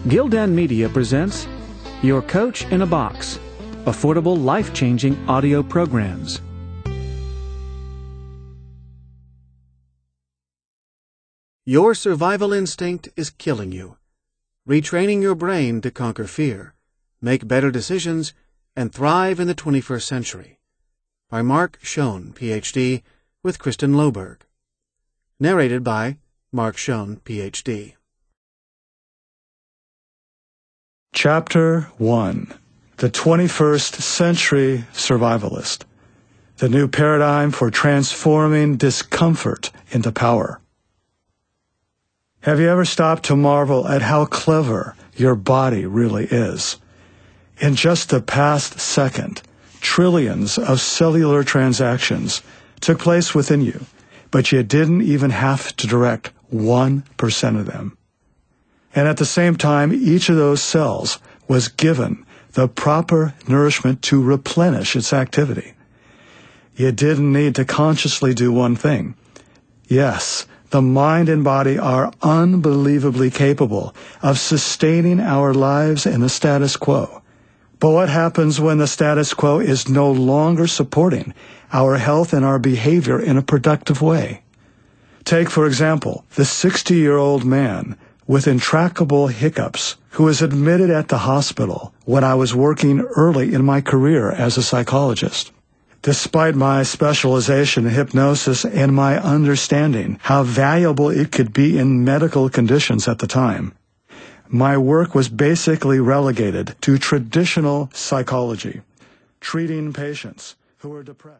Gildan Media presents Your Coach in a Box, affordable, life-changing audio programs. Your survival instinct is killing you. Retraining your brain to conquer fear, make better decisions, and thrive in the 21st century. By Mark Schoen, Ph.D., with Kristen Loberg. Narrated by Mark Schoen, Ph.D. Chapter 1. The 21st Century Survivalist. The new paradigm for transforming discomfort into power. Have you ever stopped to marvel at how clever your body really is? In just the past second, trillions of cellular transactions took place within you, but you didn't even have to direct 1% of them. And at the same time, each of those cells was given the proper nourishment to replenish its activity. You didn't need to consciously do one thing. Yes, the mind and body are unbelievably capable of sustaining our lives in the status quo. But what happens when the status quo is no longer supporting our health and our behavior in a productive way? Take, for example, the 60-year-old man with intractable hiccups who was admitted at the hospital when I was working early in my career as a psychologist. Despite my specialization in hypnosis and my understanding how valuable it could be in medical conditions at the time, my work was basically relegated to traditional psychology, treating patients who were depressed.